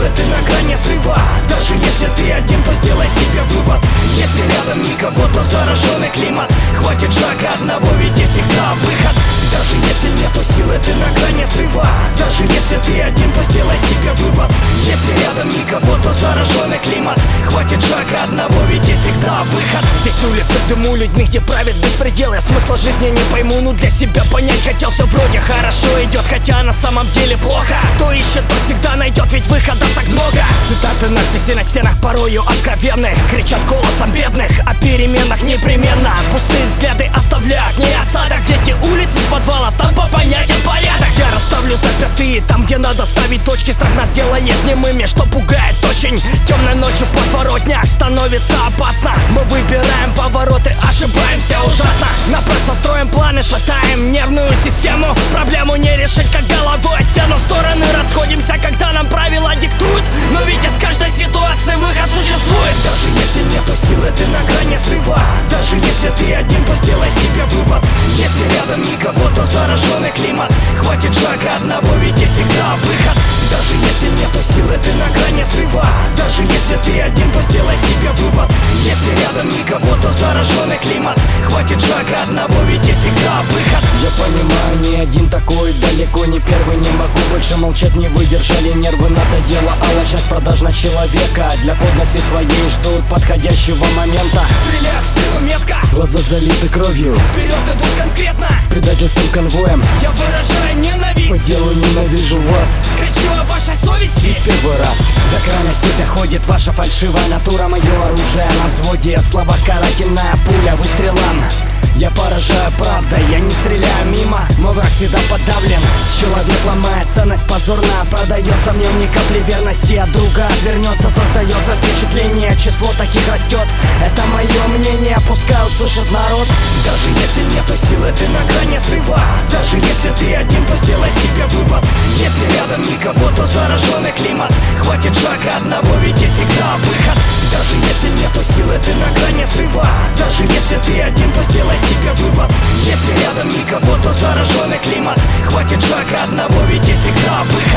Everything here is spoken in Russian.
силы, ты на грани срыва. Даже если ты один, то сделай себе вывод. Если рядом никого, то зараженный климат. Хватит шага одного, ведь есть всегда выход. Даже если нету силы, ты на грани срыва. Даже если ты один, то сделай себе вывод. Если рядом никого, то зараженный климат. Хватит шага одного, ведь есть всегда выход. Здесь улицы в дыму, людьми, где правит беспредел. Я смысла жизни не пойму, но для себя понять хотел. Все вроде хорошо идет, хотя на самом деле плохо. Кто ищет, тот всегда найдет, ведь выходов так много. Цитаты, надписи на стенах порою откровенных. Кричат голосом бедных о переменах непременно. Пустые взгляды оставляют не осадок. Дети улицы с подвалов, там по понятиям порядок. Я расставлю запятые там, где надо ставить точки. Страх нас делает немыми, что пугает очень. Темной ночью в подворотнях становится опасно. Мы выбираем повороты, ошибаемся ужасно. Напросто строим планы, шатаем нервную систему. Проблему не решить, как головой о стену. В стороны расходимся, когда нам правила диктуют. Но ведь из каждой ситуации выход существует. Даже если нету силы, ты на грани срыва. Даже если ты один, то сделай себе вывод. Если рядом никого, то зараженный климат. Хватит шага одного, ведь есть всегда выход. Даже если нету силы, ты на грани срыва. Даже если ты один, то сделай себе вывод. Если рядом никого, то зараженный климат. Хватит шага одного, ведь есть всегда выход. Я понимаю, не один такой, далеко не первый. Не могу больше молчать, не выдержали нервы. Надоело алчность продажна человека. Для подлости своей ждут подходящего момента. Стреляют в спину метко, глаза залиты кровью. Вперед идут конкретно, с предательством конвоем. Я выражаю ненависть, по делу ненавижу вас. Кричу о вашей совести первый раз. До крайности доходит ваша фальшивая натура. Мое оружие на взводе, слова карательная пуля выстрелом. Я поражаю правдой, я не стреляю мимо. Мой враг всегда подавлен. Человек ломает ценность позорно. Продается в нем ни капли верности. От друга отвернется, создается впечатление. Число таких растет, это мое мнение. Пускай услышит народ. Даже если нету силы, ты на грани срыва. Даже если ты один, то сделай себе вывод. Если рядом никого, то зараженный климат. Хватит шага одного, ведь есть всегда выход. Даже если нету силы, ты на грани срыва. Даже если ты один, то сделай себе вывод. Если рядом никого, то зараженный климат. Хватит шага одного, ведь есть всегда выход.